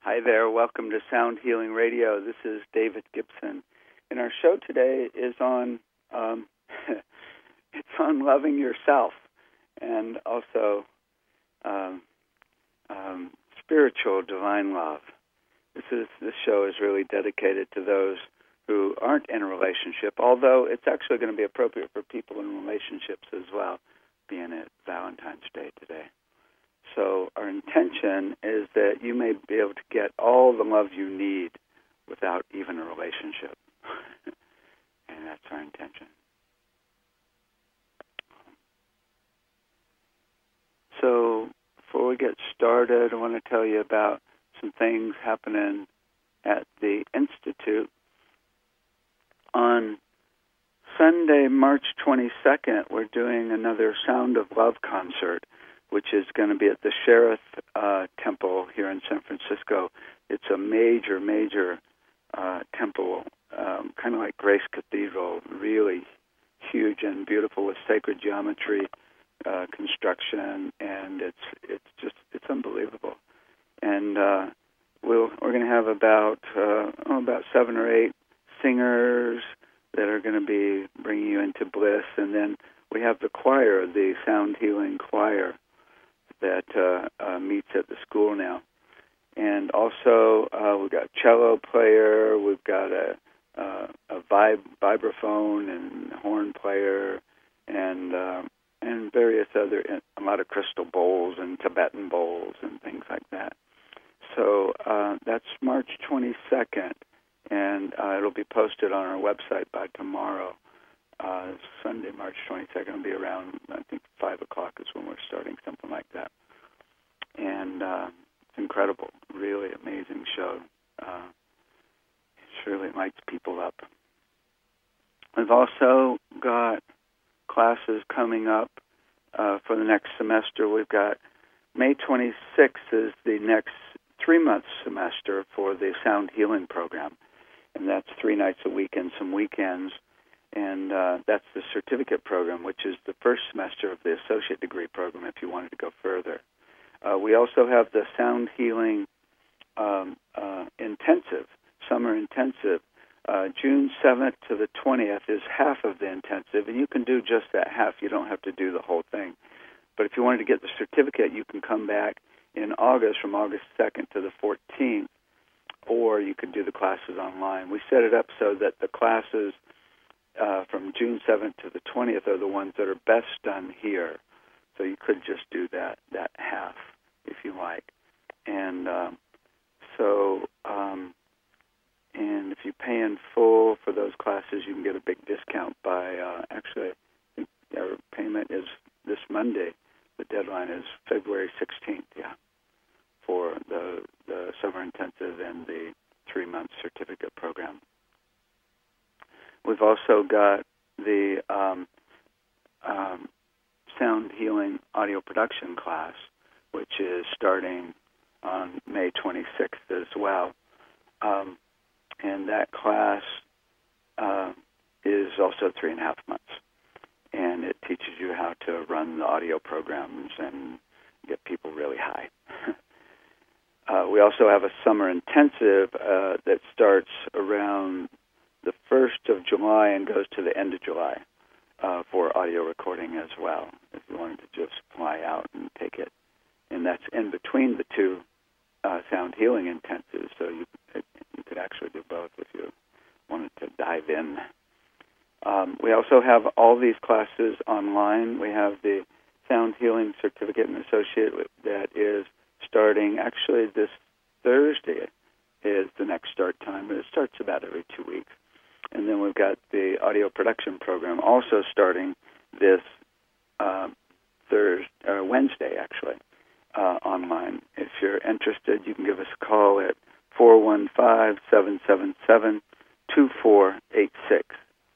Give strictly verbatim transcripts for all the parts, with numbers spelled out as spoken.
Hi there. Welcome to Sound Healing Radio. This is David Gibson. And our show today is on um, it's on loving yourself and also um, um, spiritual divine love. This is this show is really dedicated to those who aren't in a relationship, although it's actually going to be appropriate for people in relationships as well, being it Valentine's Day today. So our intention is that you may be able to get all the love you need without even a relationship. And that's our intention. So before we get started, I want to tell you about some things happening at the Institute. On Sunday, March twenty-second, we're doing another Sound of Love concert, which is going to be at the Sheriff uh, Temple here in San Francisco. It's a major, major uh, temple, um, kind of like Grace Cathedral, really huge and beautiful with sacred geometry uh, construction, and it's it's just it's unbelievable. And uh, we'll, we're going to have about uh, oh, about seven or eight singers that are going to be bringing you into bliss, and then we have the choir, the Sound Healing Choir, that uh, uh, meets at the school now. And also, uh, we've got a cello player, we've got a, uh, a vib- vibraphone and horn player, and uh, and various other, a lot of crystal bowls and Tibetan bowls and things like that. So uh, that's March twenty-second, and uh, it'll be posted on our website by tomorrow. Uh, Sunday, March twenty-second, will be around, I think, five o'clock is when we're starting, something like that. And uh, it's incredible, really amazing show. Uh, it really lights people up. We've also got classes coming up uh, for the next semester. We've got May twenty-sixth is the next three-month semester for the Sound Healing program, and that's three nights a week and some weekends. And uh, that's the certificate program, which is the first semester of the associate degree program if you wanted to go further. Uh, we also have the Sound Healing um, uh, Intensive, Summer Intensive. Uh, June seventh to the twentieth is half of the intensive, and you can do just that half. You don't have to do the whole thing. But if you wanted to get the certificate, you can come back in August, from August second to the fourteenth, or you could do the classes online. We set it up so that the classes Uh, from June seventh to the twentieth are the ones that are best done here. So you could just do that that half if you like. And um, so, um, and if you pay in full for those classes, you can get a big discount by, uh, actually, I think our payment is this Monday. The deadline is February sixteenth, yeah, for the, the summer intensive and the three-month certificate program. We've also got the um, um, Sound Healing Audio Production class, which is starting on May twenty-sixth as well. Um, and that class uh, is also three and a half months. And it teaches you how to run the audio programs and get people really high. uh, we also have a summer intensive uh, that starts around the first of July and goes to the end of July uh, for audio recording as well, if you wanted to just fly out and take it. And that's in between the two uh, sound healing intensives, so you, it, you could actually do both if you wanted to dive in. Um, we also have all these classes online. We have the Sound Healing Certificate and Associate that is starting, actually this Thursday is the next start time, but it starts about every two weeks. And then we've got the audio production program also starting this uh, Thursday, or Wednesday, actually, uh, online. If you're interested, you can give us a call at four one five, seven seven seven, two four eight six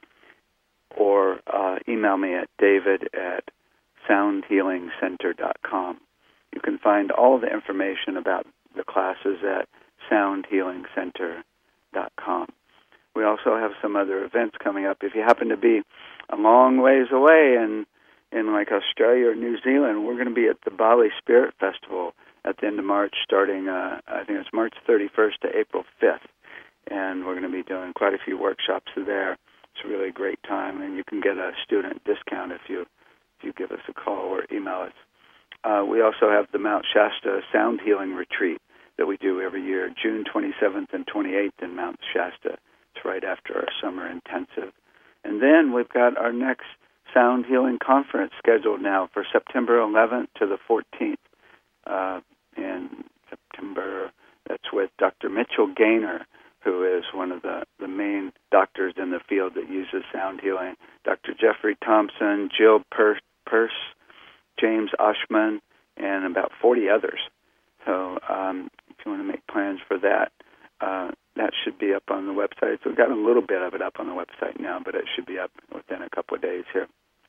or uh, email me at david at sound healing center dot com. You can find all the information about the classes at sound healing center dot com. We also have some other events coming up. If you happen to be a long ways away in, in like Australia or New Zealand, we're going to be at the Bali Spirit Festival at the end of March, starting, uh, I think it's March thirty-first to April fifth. And we're going to be doing quite a few workshops there. It's a really great time, and you can get a student discount if you if you give us a call or email us. Uh, we also have the Mount Shasta Sound Healing Retreat that we do every year, June twenty-seventh and twenty-eighth in Mount Shasta. It's right after our summer intensive. And then we've got our next Sound Healing Conference scheduled now for September eleventh to the fourteenth uh, in September. That's with Doctor Mitchell Gaynor, who is one of the, the main doctors in the field that uses sound healing. Doctor Jeffrey Thompson, Jill Purse, Purse James Oshman, and about forty others. So um, if you want to make plans for that, uh, that should be up on the website. So we've got a little bit of it up on the website now, but it should be up within a couple of days here.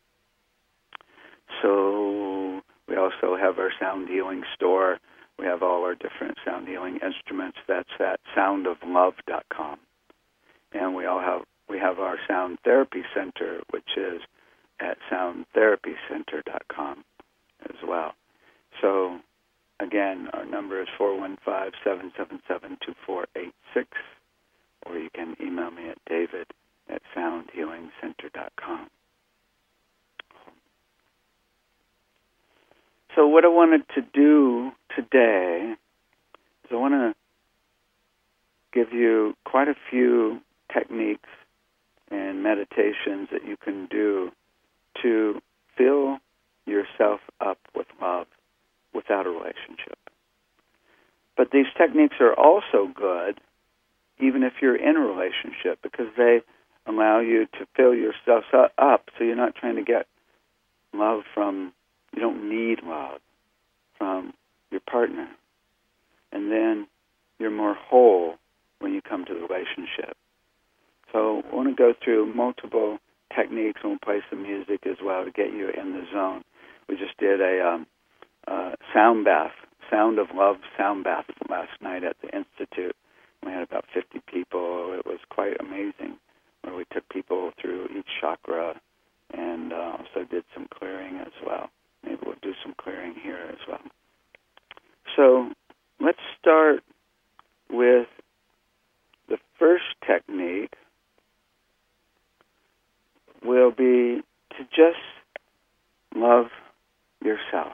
So we also have our sound healing store. We have all our different sound healing instruments. That's at sound of love dot com. And we all have we have our sound therapy center, which is at sound therapy center dot com as well. So again, our number is four one five, seven seven seven, two four eight six, or you can email me at david at sound healing center dot com. So what I wanted to do today is I want to give you quite a few techniques and meditations that you can do to fill yourself up with love without a relationship. But these techniques are also good even if you're in a relationship, because they allow you to fill yourself up so you're not trying to get love from You don't need love from your partner. And then you're more whole when you come to the relationship. So I want to go through multiple techniques, and we'll play some music as well to get you in the zone. We just did a um, uh, sound bath, Sound of Love sound bath last night at the Institute. We had about fifty people. It was quite amazing, where we took people through each chakra and uh, also did some clearing as well. Maybe we'll do some clearing here as well. So let's start with the first technique. Will be to just love yourself.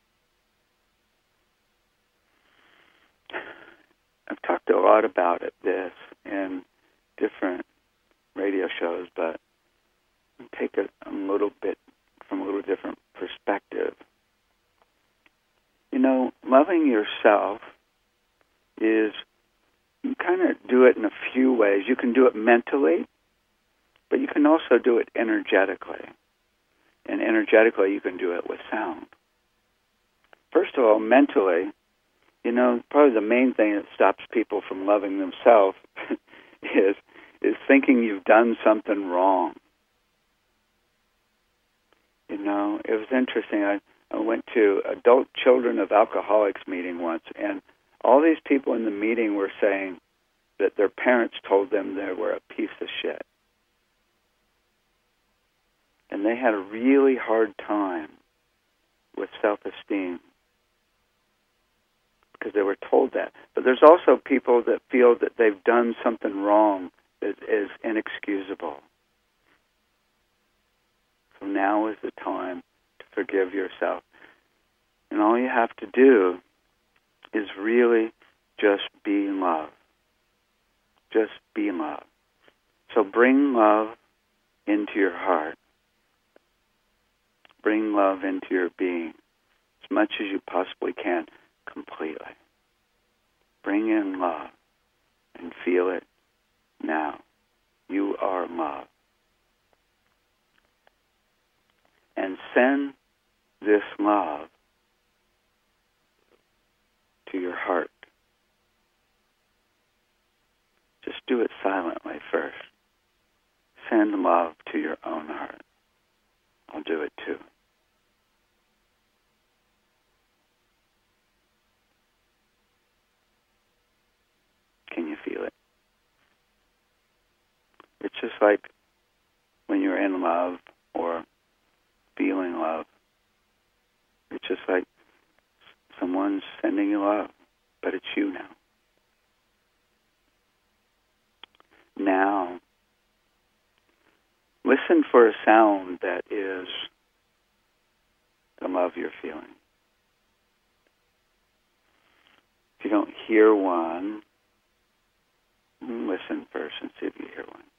I've talked a lot about it, this, in different radio shows, but I'll take it a little bit from a little different perspective. You know, loving yourself is, you kind of do it in a few ways. You can do it mentally, but you can also do it energetically. And energetically, you can do it with sound. First of all, mentally, you know, probably the main thing that stops people from loving themselves is is thinking you've done something wrong. You know, it was interesting. I, I went to Adult Children of Alcoholics meeting once, and all these people in the meeting were saying that their parents told them they were a piece of shit. And they had a really hard time with self-esteem because they were told that. But there's also people that feel that they've done something wrong that is inexcusable. So now is the time to forgive yourself. And all you have to do is really just be love. Just be love. So bring love into your heart. Bring love into your being as much as you possibly can, completely. Bring in love and feel it now. You are love. And send this love to your heart. Just do it silently first. Send love to your own heart. I'll do it too. Can you feel it? It's just like when you're in love or feeling love. It's just like Someone's sending you love, but it's you now. Now, listen for a sound that is the love you're feeling. If you don't hear one, listen first and see if you hear one.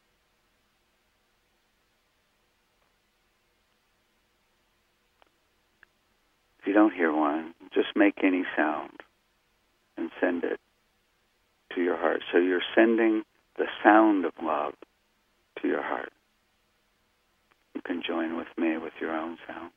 If you don't hear one, just make any sound and send it to your heart. So you're sending the sound of love to your heart. You can join with me with your own sound.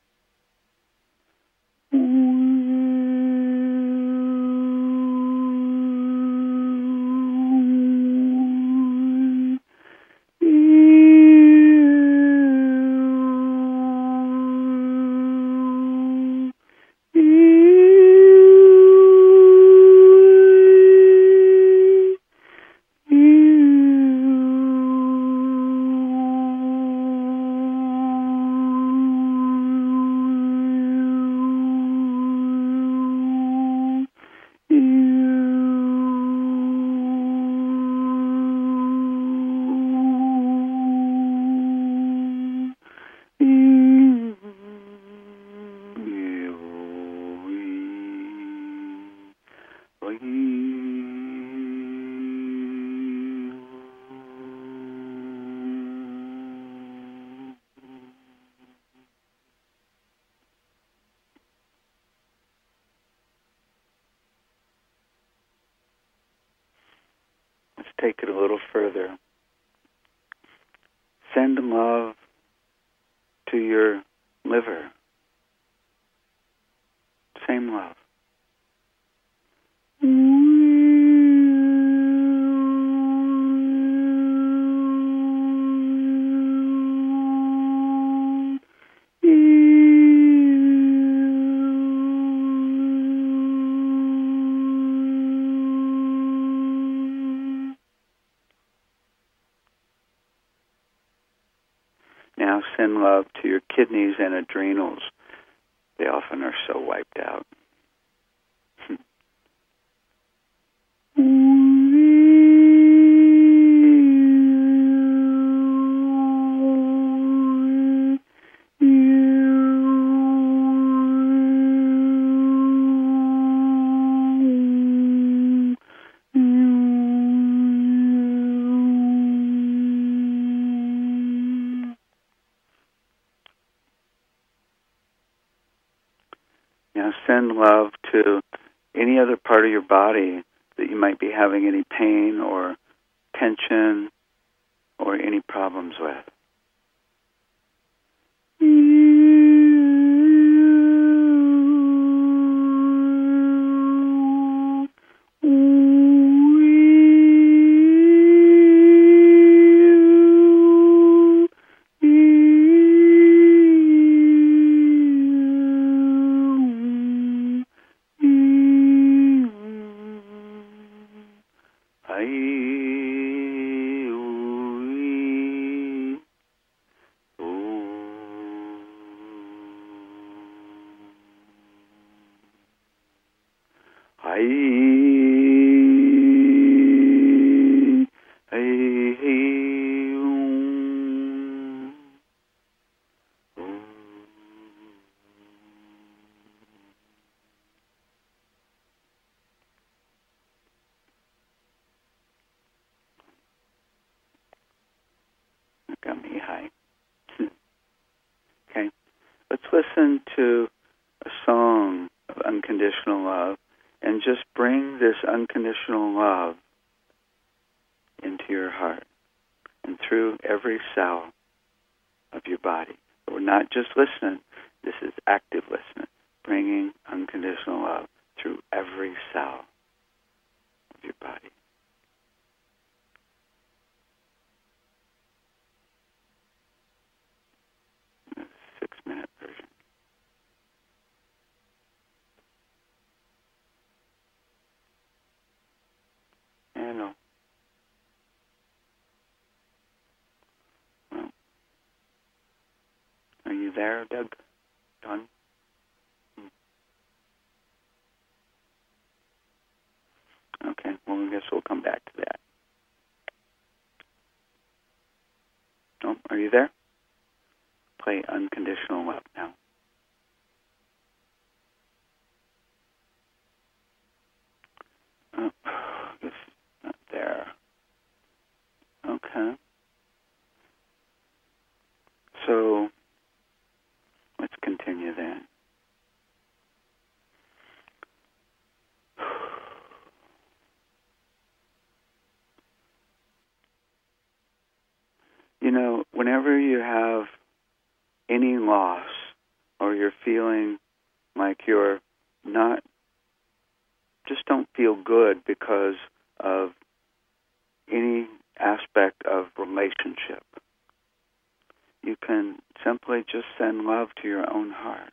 Let's take it a little further. Send love to your liver. Same love. Now send love to your kidneys and adrenals. They often are so wiped out. Now send love to any other part of your body that you might be having any pain or tension or any problems with. Got me high. Okay, let's listen to a song of unconditional love and just bring this unconditional love into your heart and through every cell of your body. But we're not just listening, this is active listening, bringing unconditional love through every cell of your body. Six-minute version. Hello. Well, are you there, Doug? Done? Hmm. Okay, well, I guess we'll come back to that. Oh, are you there? Play Unconditional Love now. Oh, it's not there. Okay. So, let's continue then. You know, whenever you have any loss or you're feeling like you're not, just don't feel good because of any aspect of relationship, you can simply just send love to your own heart.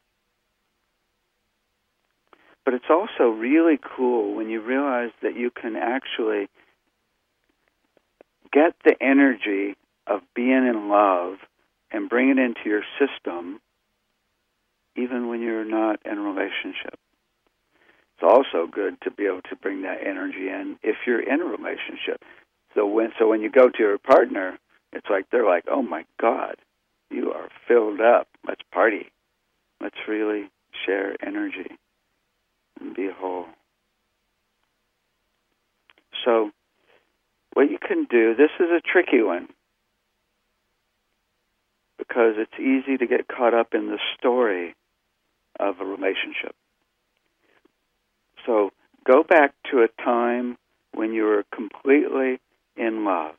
But it's also really cool when you realize that you can actually get the energy of being in love and bring it into your system even when you're not in a relationship. It's also good to be able to bring that energy in if you're in a relationship. So when so when you go to your partner, it's like they're like, oh my God, you are filled up. Let's party. Let's really share energy and be whole. So what you can do, this is a tricky one because it's easy to get caught up in the story of a relationship. So go back to a time when you were completely in love.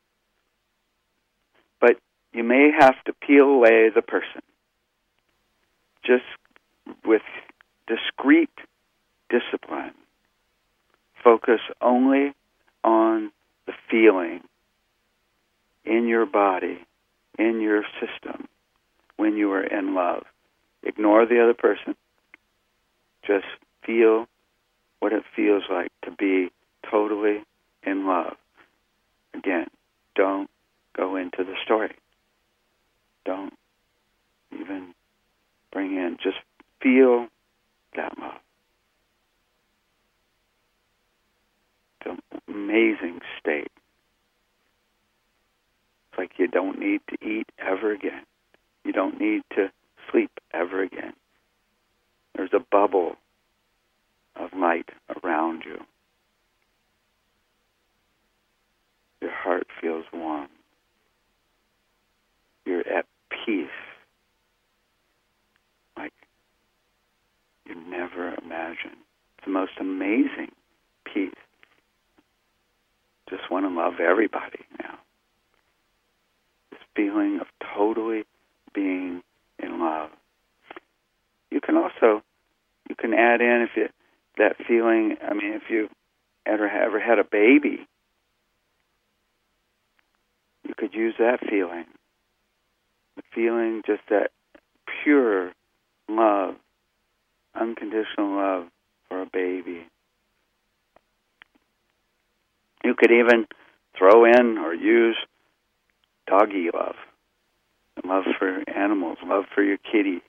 But you may have to peel away the person. Just with discreet discipline. Focus only on the feeling in your body, in your system, when you are in love. Ignore the other person. Just feel what it feels like to be totally in love. Again, don't go into the story. Don't even bring in, just feel that love. It's an amazing state. It's like you don't need to eat ever again. You don't need to sleep ever again. There's a bubble of light around you. Your heart feels warm. You're at peace, like you never imagined. It's the most amazing peace. Just want to love everybody now. This feeling of totally being in love. You can also, you can add in if you, that feeling, I mean, if you ever, ever had a baby, you could use that feeling. The feeling, just that pure love, unconditional love for a baby. You could even throw in or use doggy love, love for animals, love for your kitty.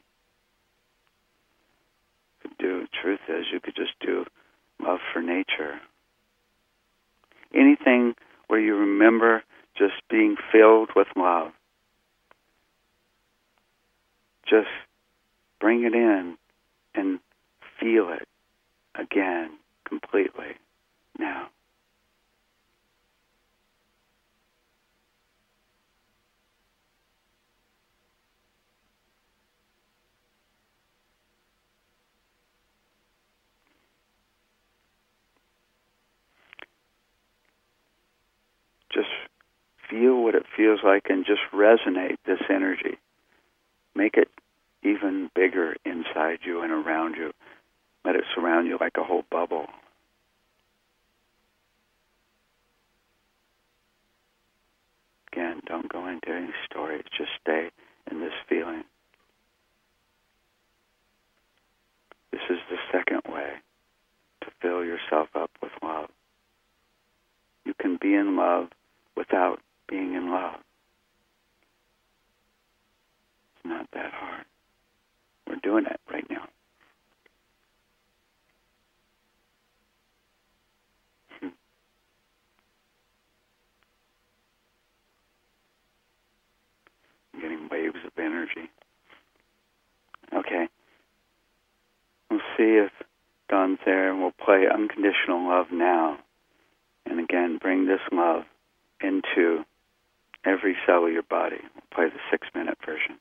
You could do, truth is, you could just do love for nature. Anything where you remember just being filled with love. Just bring it in and feel it again completely now. Just feel what it feels like and just resonate this energy. Make it even bigger inside you and around you. Let it surround you like a whole bubble. Again, don't go into any stories. Just stay in this feeling. This is the second way to fill yourself up with love. You can be in love without being in love. It's not that hard. We're doing it right now. Hmm. see if Dawn's there, and we'll play Unconditional Love Now. And again, bring this love into every cell of your body. We'll play the six-minute version.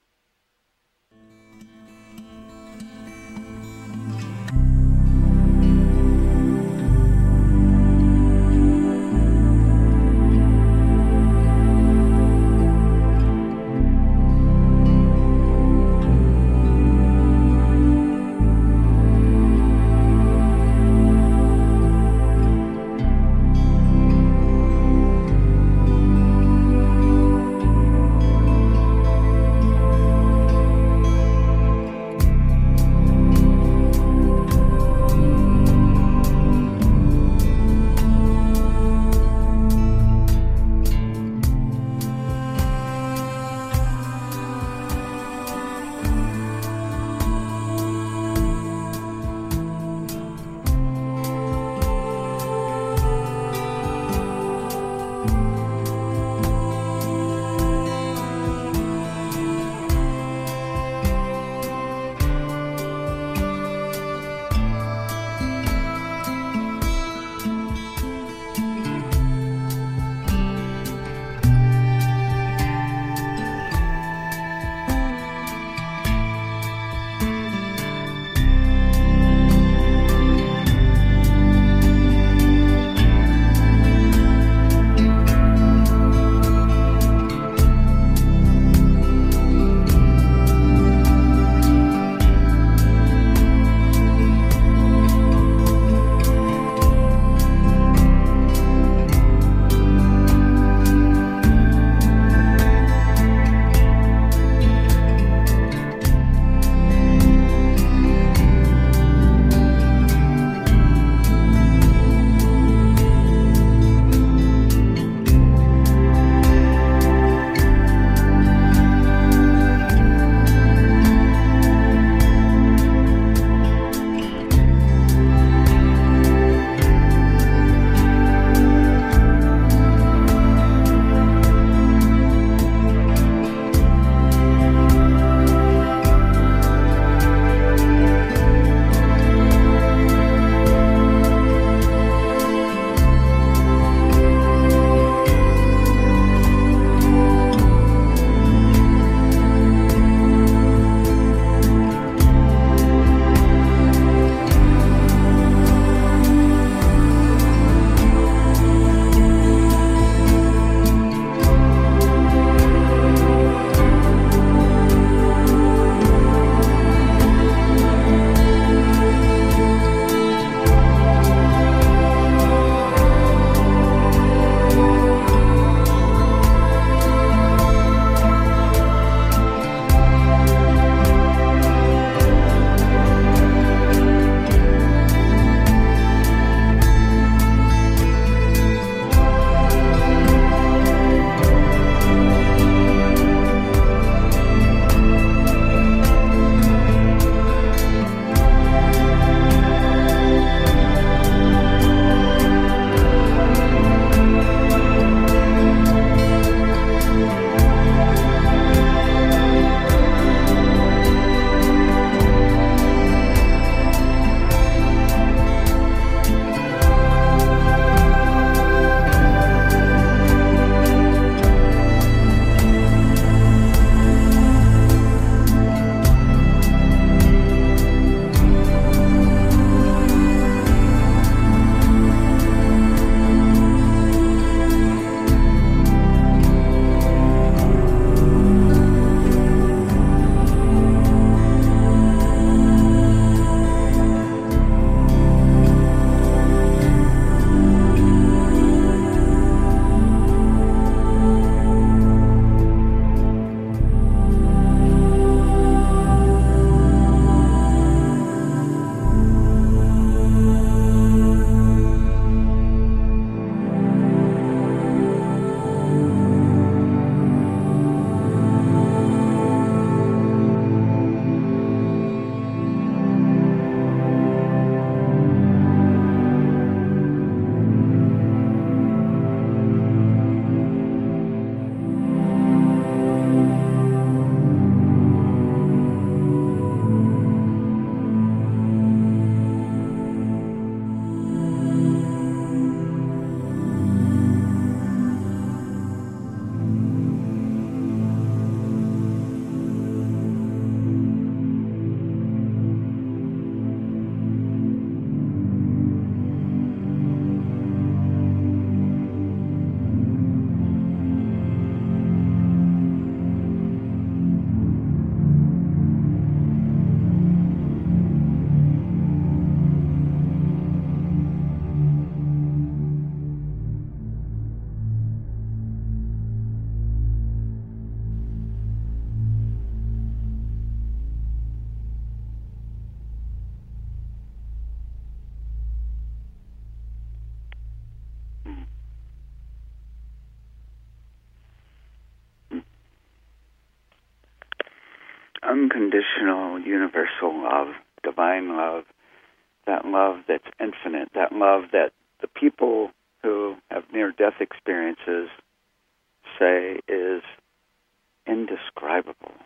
unconditional, universal love, divine love, that love that's infinite, that love that the people who have near-death experiences say is indescribable.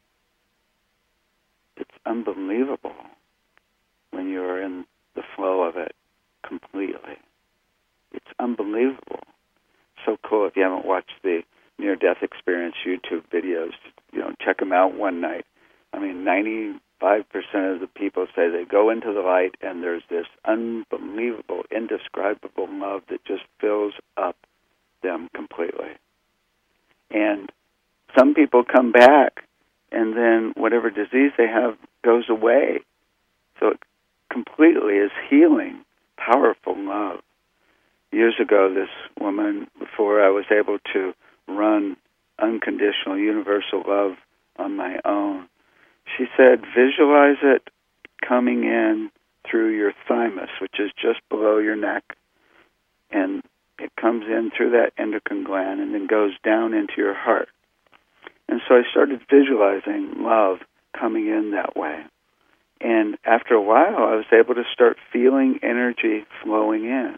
It's unbelievable when you're in the flow of it completely. It's unbelievable. So cool. If you haven't watched the near-death experience YouTube videos, you know, check them out one night. I mean, ninety-five percent of the people say they go into the light and there's this unbelievable, indescribable love that just fills up them completely. And some people come back and then whatever disease they have goes away. So it completely is healing, powerful love. Years ago, this woman, before I was able to run unconditional universal love on my own, she said, visualize it coming in through your thymus, which is just below your neck, and it comes in through that endocrine gland and then goes down into your heart. And so I started visualizing love coming in that way. And after a while, I was able to start feeling energy flowing in.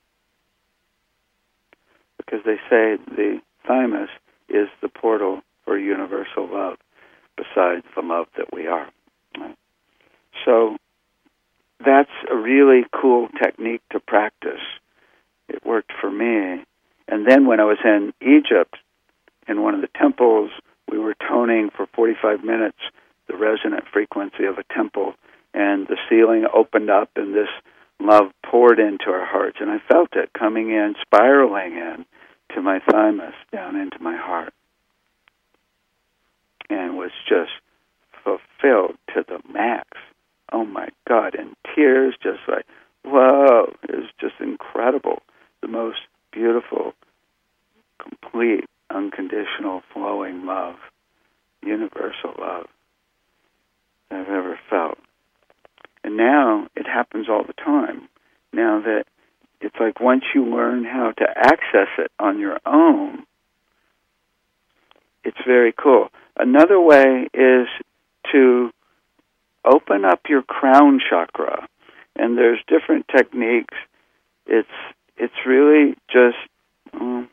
Because they say the thymus is the portal for universal love, besides the love that we are. So that's a really cool technique to practice. It worked for me. And then when I was in Egypt, in one of the temples, we were toning for forty-five minutes the resonant frequency of a temple, and the ceiling opened up and this love poured into our hearts. And I felt it coming in, spiraling in to my thymus, down into my heart. And was just fulfilled to the max. Oh my God, and tears, just like, whoa, it was just incredible. The most beautiful, complete, unconditional, flowing love, universal love I've ever felt. And now it happens all the time. Now that it's like once you learn how to access it on your own, it's very cool. Another way is to open up your crown chakra. And there's different techniques. It's it's really just, um,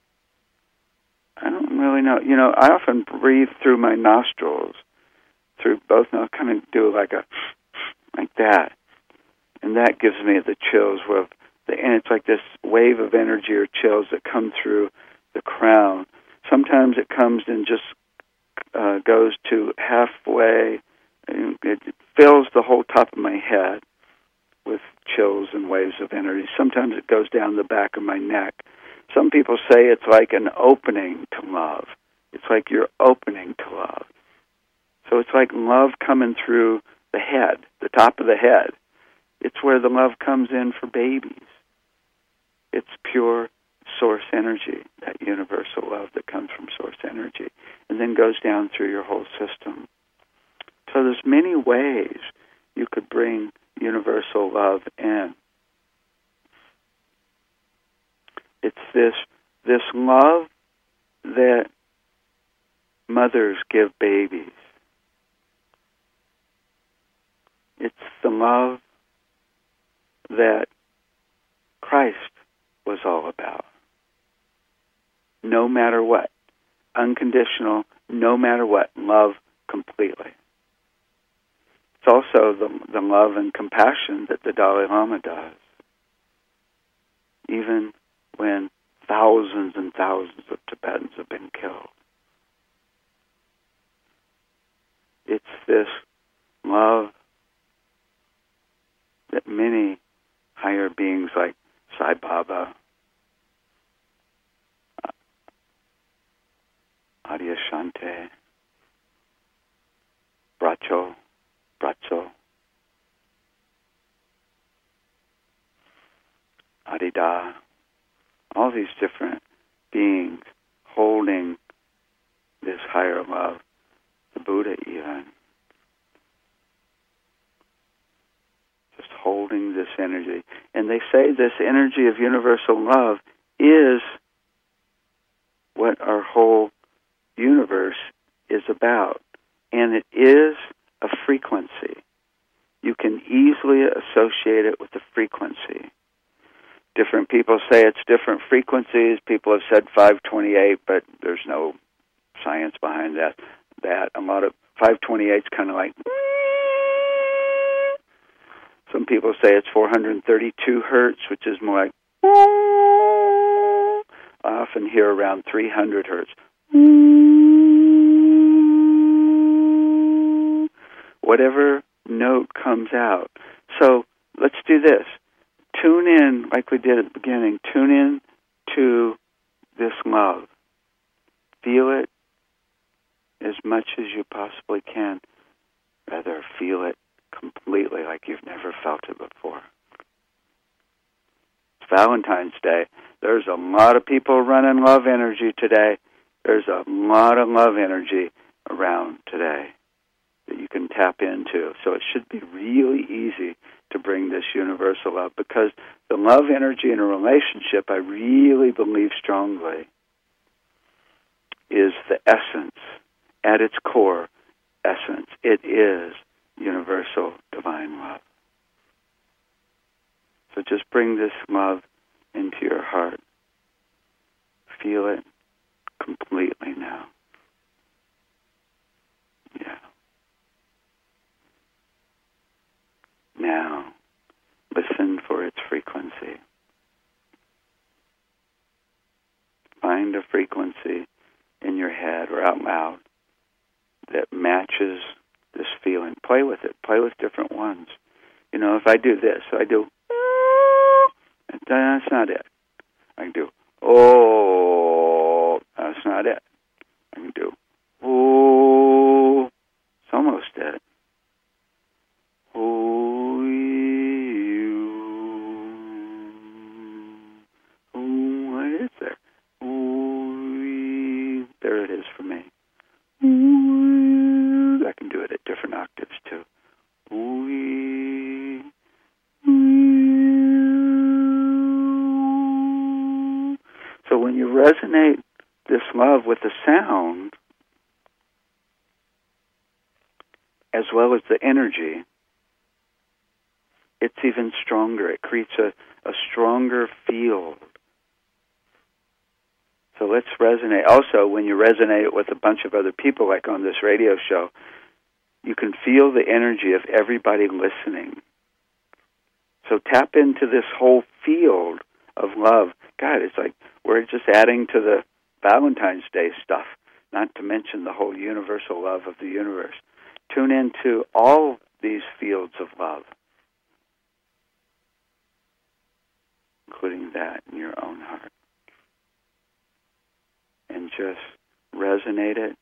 I don't really know. You know, I often breathe through my nostrils, through both, and I'll kind of do like a, like that. And that gives me the chills. With the, and it's like this wave of energy or chills that come through the crown. Sometimes it comes and just uh, goes to halfway, and it fills the whole top of my head with chills and waves of energy. Sometimes it goes down the back of my neck. Some people say it's like an opening to love. It's like you're opening to love. So it's like love coming through the head, the top of the head. It's where the love comes in for babies. It's pure source energy, that universal love that comes from source energy, and then goes down through your whole system. So there's many ways you could bring universal love in. It's this this love that mothers give babies. It's the love that Christ was all about. No matter what. Unconditional, no matter what. Love completely. It's also the, the love and compassion that the Dalai Lama does. Even when thousands and thousands of Tibetans have been killed. It's this love that many higher beings like Sai Baba, Adyashanti, Bracho, Bracho, Adida, all these different beings holding this higher love, the Buddha even, just holding this energy. And they say this energy of universal love is what our whole universe is about. And it is a frequency. You can easily associate it with the frequency. Different people say it's different frequencies. People have said five twenty-eight, but there's no science behind that. That a lot of five twenty-eight is kind of like. Some people say it's four hundred thirty-two hertz, which is more like. I often hear around three hundred hertz. Whatever note comes out. So let's do this. Tune in, like we did at the beginning, tune in to this love. Feel it as much as you possibly can. Rather, feel it completely like you've never felt it before. It's Valentine's Day. There's a lot of people running love energy today. There's a lot of love energy around today that you can tap into. So it should be really easy to bring this universal love, because the love energy in a relationship, I really believe strongly, is the essence, at its core essence. It is universal divine love. So just bring this love into your heart. Feel it completely now. Yeah. Now, listen for its frequency. Find a frequency in your head or out loud that matches this feeling. Play with it. Play with different ones. You know, if I do this, so I do, that's not it. I can do, oh, that's not it. I can do, oh, it's almost it. Oh, you, oh, what is there? Oh, there it is for me. Oh, I can do it at different octaves too. Oh, so when you resonate this love with the sound, as well as the energy, it's even stronger. It creates a, a stronger field. So let's resonate. Also, when you resonate it with a bunch of other people, like on this radio show, you can feel the energy of everybody listening. So tap into this whole field of love. God, it's like we're just adding to the Valentine's Day stuff, not to mention the whole universal love of the universe. Tune into all these fields of love, including that in your own heart. And just resonate it,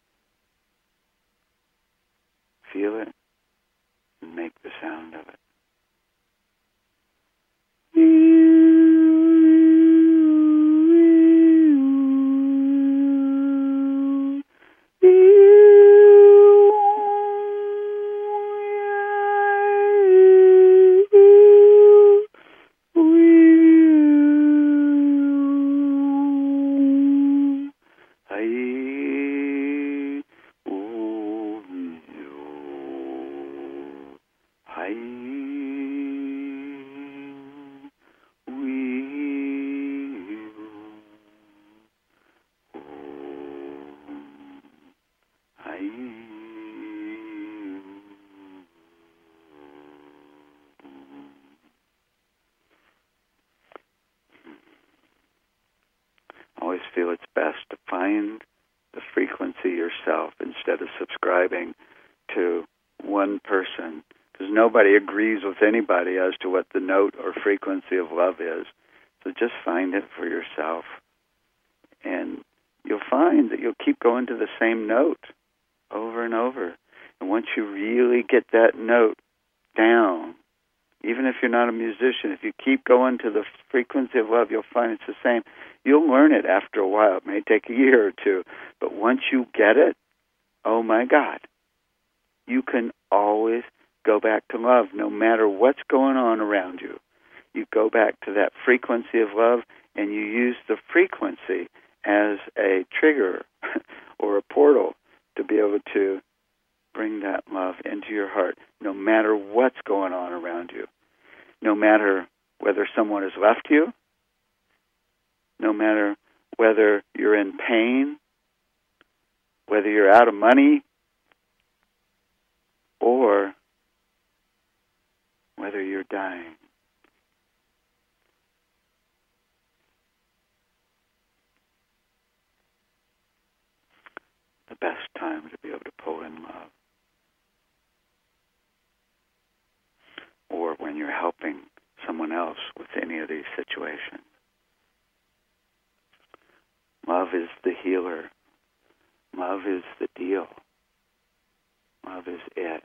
feel it, and make the sound of it. Always feel it's best to find the frequency yourself instead of subscribing to one person, because nobody agrees with anybody as to what the note or frequency of love is. So just find it for yourself, and you'll find that you'll keep going to the same note over and over. And once you really get that note down, even if you're not a musician, if you keep going to the frequency of love, you'll find it's the same. You'll learn it after a while. It may take a year or two. But once you get it, oh my God, you can always go back to love no matter what's going on around you. You go back to that frequency of love, and you use the frequency as a trigger or a portal to be able to bring that love into your heart, no matter what's going on around you, no matter whether someone has left you, no matter whether you're in pain, whether you're out of money, or whether you're dying. The best time to be able to pull in love. Or when you're helping someone else with any of these situations. Love is the healer. Love is the deal. Love is it.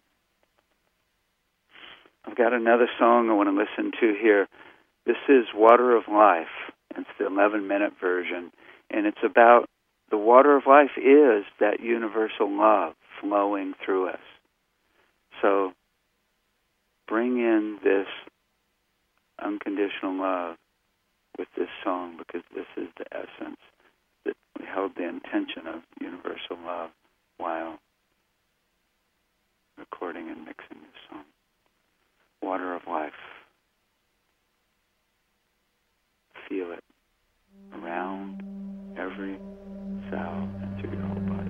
I've got another song I want to listen to here. This is Water of Life. It's the eleven-minute version. And it's about the water of life is that universal love flowing through us. So bring in this unconditional love with this song, because this is the essence that we held the intention of universal love while recording and mixing this song. Water of life. Feel it around every cell and through your whole body.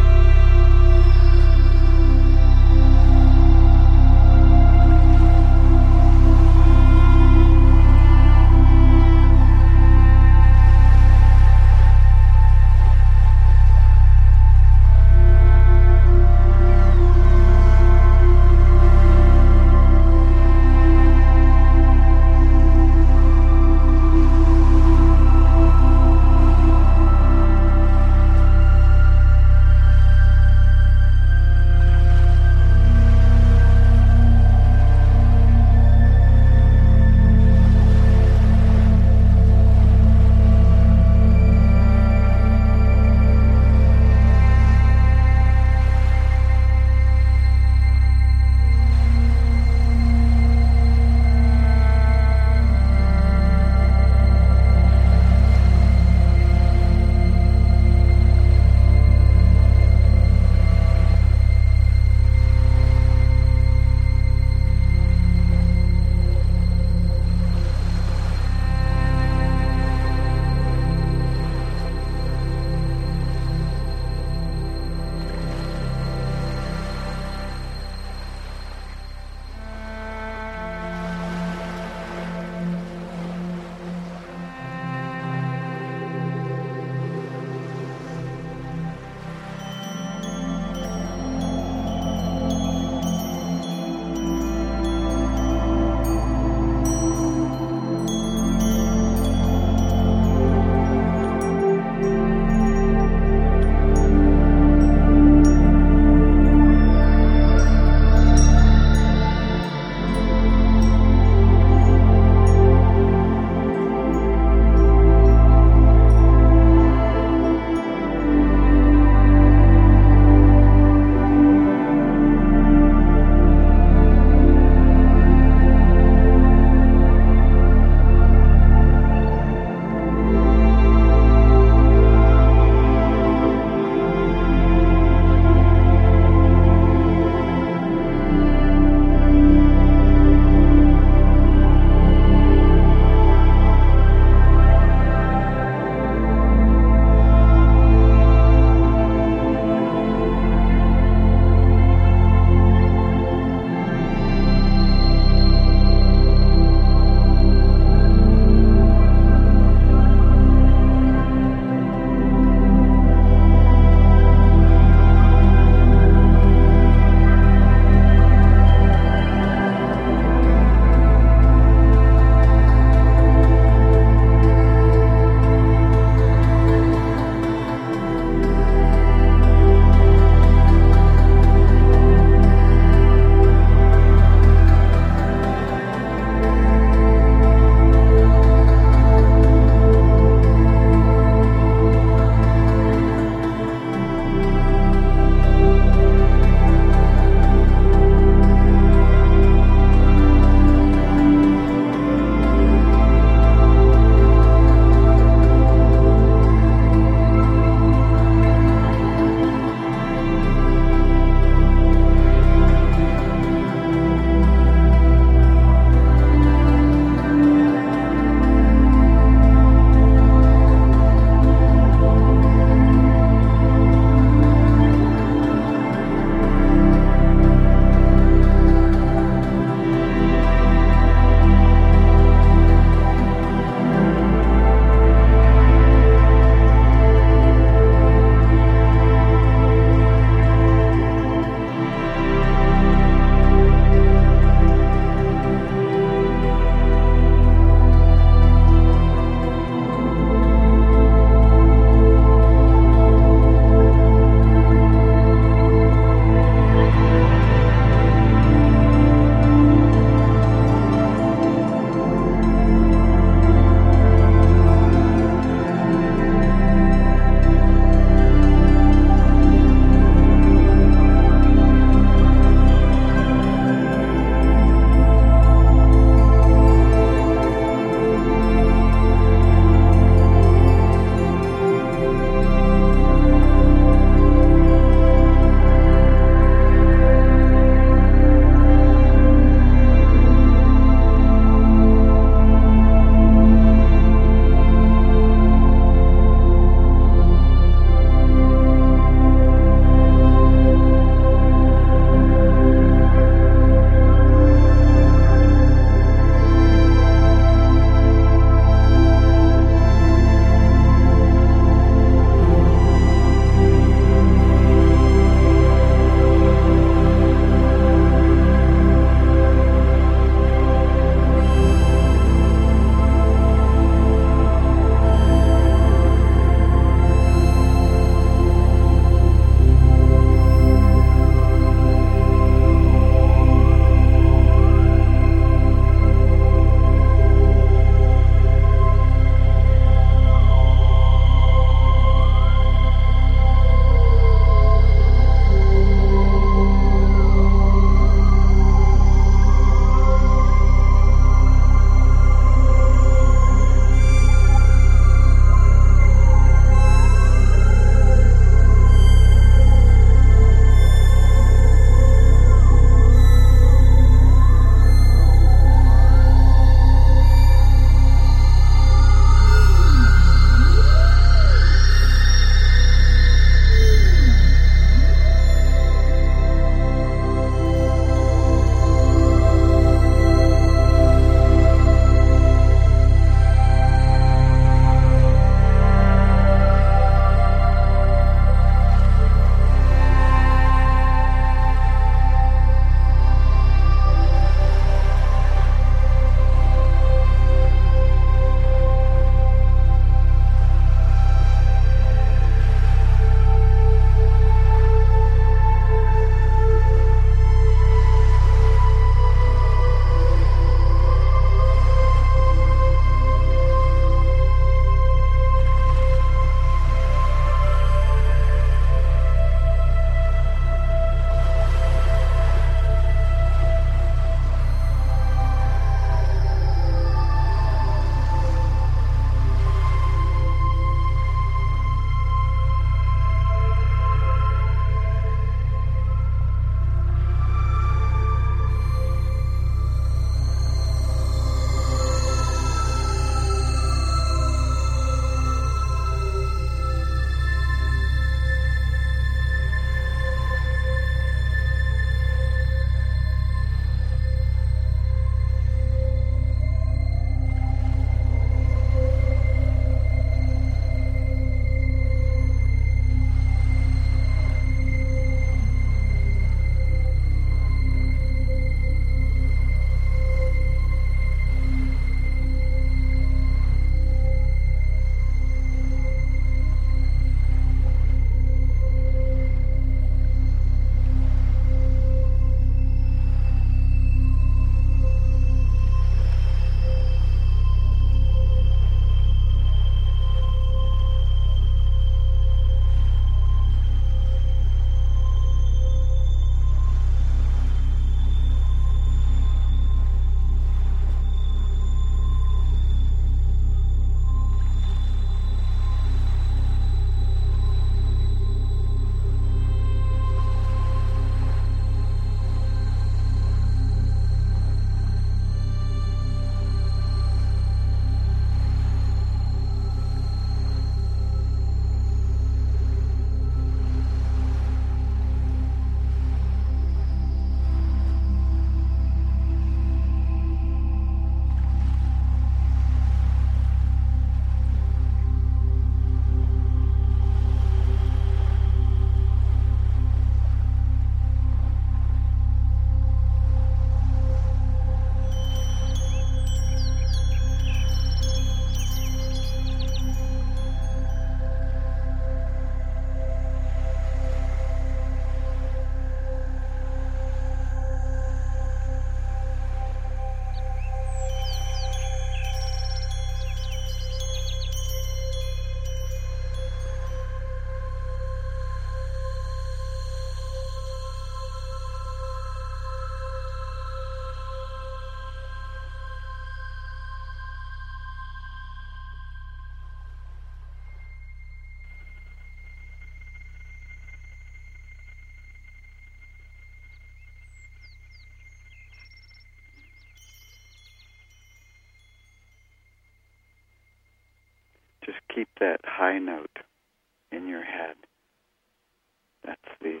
keep that high note in your head. That's the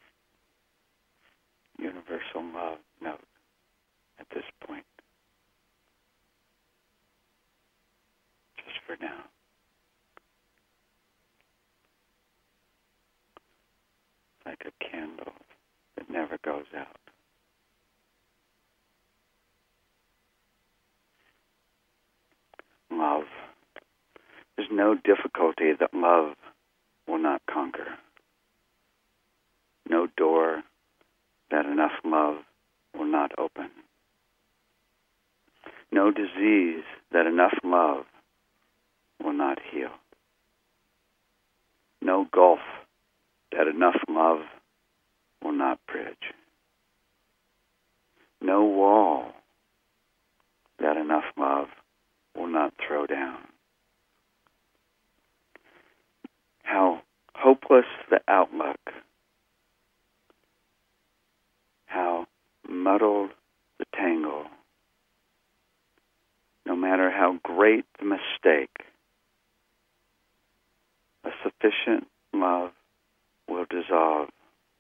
universal love note at this point. Just for now. Like a candle that never goes out. Love. There's no difficulty that love will not conquer. No door that enough love will not open. No disease that enough love will not heal. No gulf that enough love will not bridge. No wall that enough love will not throw down. How hopeless the outlook, how muddled the tangle, no matter how great the mistake, a sufficient love will dissolve.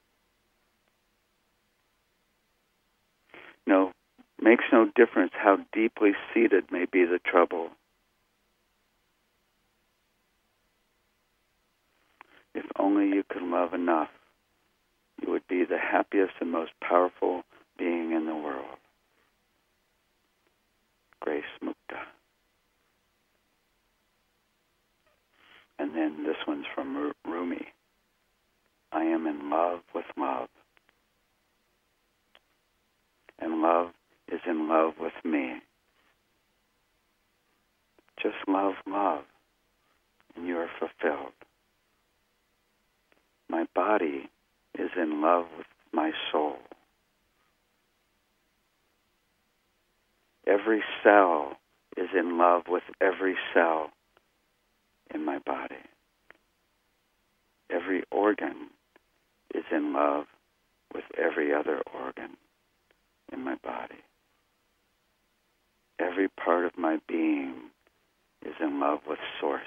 No, makes no difference how deeply seated may be the trouble. If only you could love enough, you would be the happiest and most powerful being in the world. Grace Mukta. And then this one's from Rumi. I am in love with love. And love is in love with me. Just love love, and you are fulfilled. My body is in love with my soul. Every cell is in love with every cell in my body. Every organ is in love with every other organ in my body. Every part of my being is in love with Source.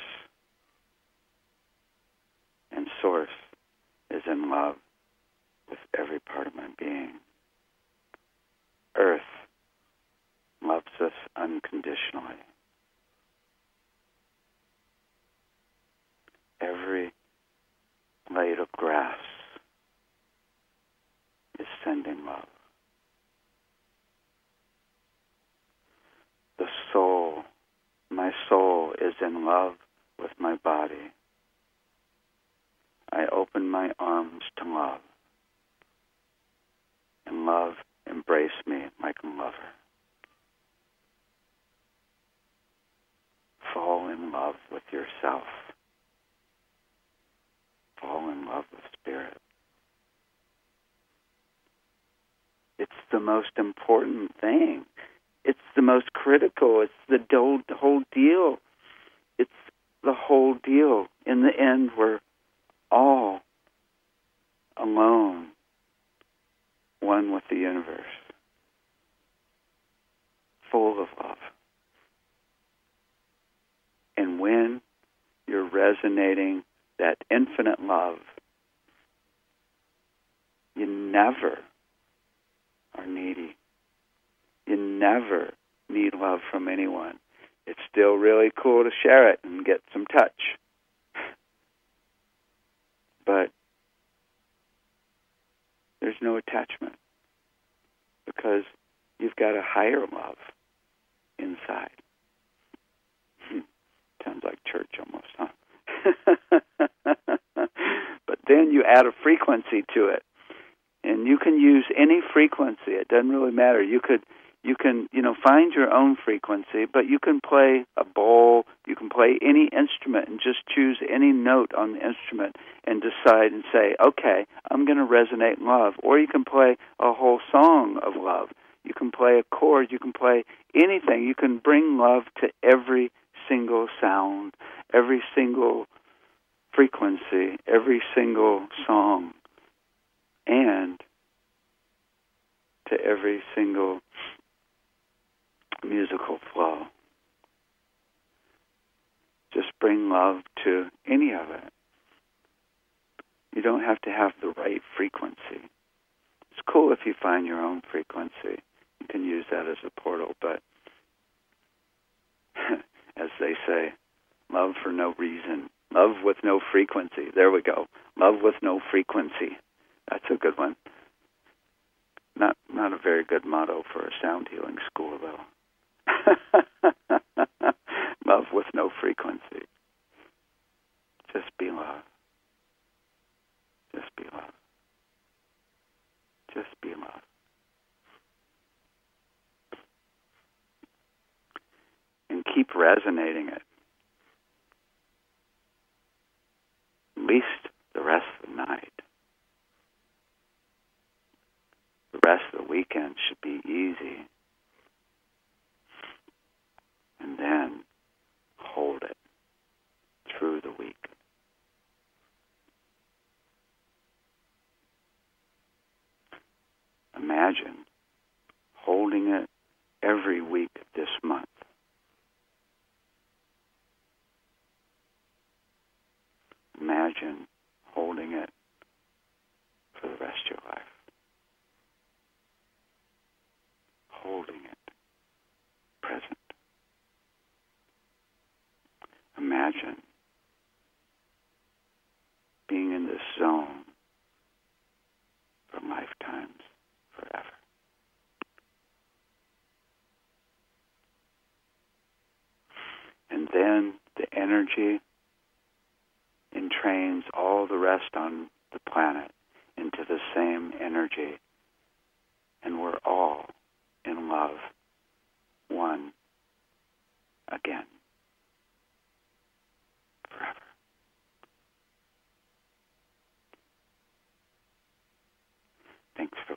And Source is in love with every part of my being. Earth loves us unconditionally. Every blade of grass is sending love. The soul, my soul is in love with my body. I open my arms to love, and love embrace me like a lover. Fall in love with yourself. Fall in love with Spirit. It's the most important thing. It's the most critical. It's the whole, the whole deal. It's the whole deal. In the end, we're all alone, one with the universe, full of love. And when you're resonating that infinite love, you never are needy. You never need love from anyone. It's still really cool to share it and get some touch. But there's no attachment because you've got a higher love inside. Sounds like church almost, huh? But then you add a frequency to it. And you can use any frequency. It doesn't really matter. You could You can, you know, find your own frequency, but you can play a bowl, you can play any instrument and just choose any note on the instrument and decide and say, okay, I'm going to resonate in love. Or you can play a whole song of love. You can play a chord. You can play anything. You can bring love to every single sound, every single frequency, every single song, and to every single musical flow. Just bring love to any of it. You don't have to have the right frequency. It's cool if you find your own frequency. You can use that as a portal, but as they say, love for no reason. Love with no frequency. There we go. Love with no frequency. That's a good one. Not not a very good motto for a sound healing school, though. Love with no frequency. Just be love. Just be love. Just be love. And keep resonating it. At least the rest of the night. The rest of the weekend should be easy. And then hold it through the week. Imagine holding it every week this month. Imagine holding it for the rest of your life. Holding it present. Imagine being in this zone for lifetimes, forever. And then the energy entrains all the rest on the planet into the same energy. And we're all in love, one again, forever. Thanks for